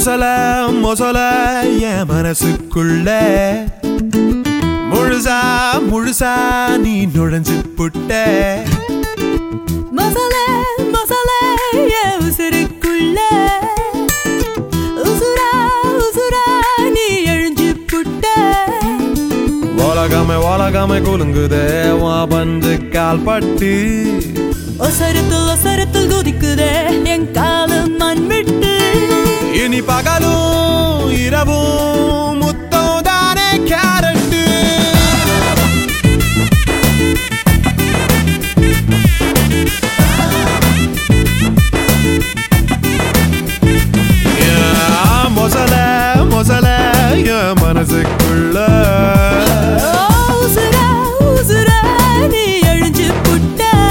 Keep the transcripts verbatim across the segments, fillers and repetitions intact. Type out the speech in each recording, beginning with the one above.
மொசல மொசல என் மனசுக்குள்ள முழுசா முழுசா நீ நுழைஞ்சு புட்ட. மொசல மொசல என் உசுருக்குள்ள உசுரா உசுரா நீ எழுஞ்சு புட்ட. உலகமே உலகமே குலுங்குதே உன் பஞ்சு கால் பட்டு. ஒசரத்தில் ஒசரத்தில் குதிக்குதே என் காலம் மண் விட்டு. இனி பகலும் இரவும் முத்தம் தானே கேரட்டு. மொசல மொசல என் மனசுக்குள்ள உசுரா உசுரா நீ எழுஞ்சு புட்ட.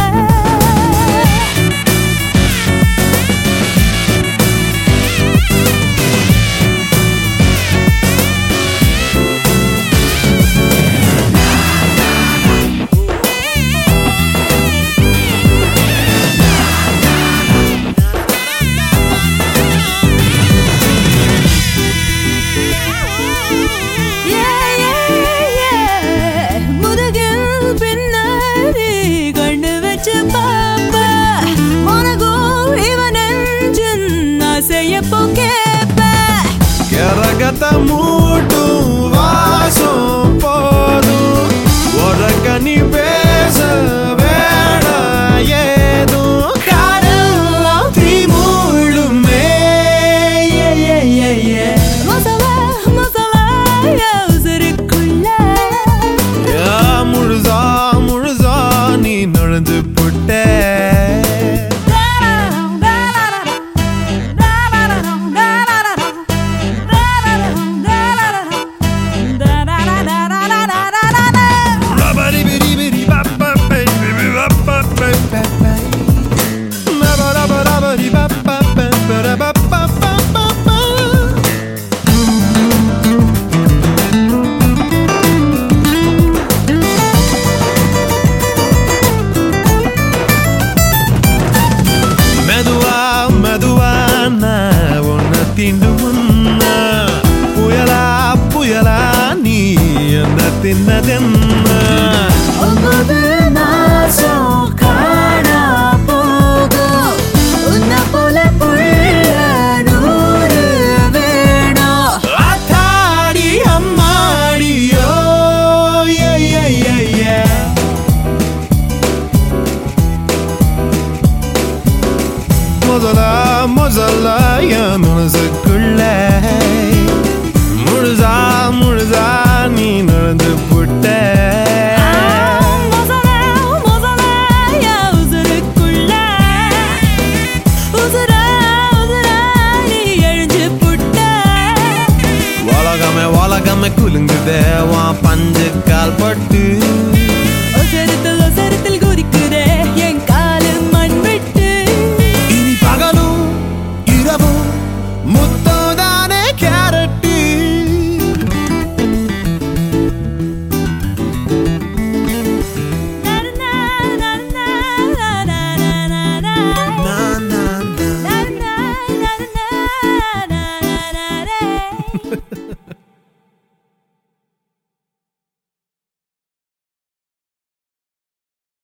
கரகத்த மூட்டும் வாசம் போதும் உறக்க நீ பேச வேட ஏதும் காரெல்லாம் தீ மூழுமே. மொசல மொசல உசுருக்குள்ள முழுசா முழுசா நீ நுழைஞ்சு புட்ட. தீண்டு முன்னா புயலா புயலா நீ என்ன தின்னதென்ன. நாசம் காணா போகும் உன்ன போல புள்ள நூறு வேணும். ஆத்தாடி அம்மாடியோ மொசல மொசல என் மனசுக்குள்ள முழுசா முழுசா நீ நுழைஞ்சு புட்ட. மொசல மொசல என் உசுருக்குள்ள உசுரா உசுரா நீ எழுஞ்சு புட்ட. உலகமே உலகமே குலுங்குதே உன் பஞ்சு கால் பட்டு.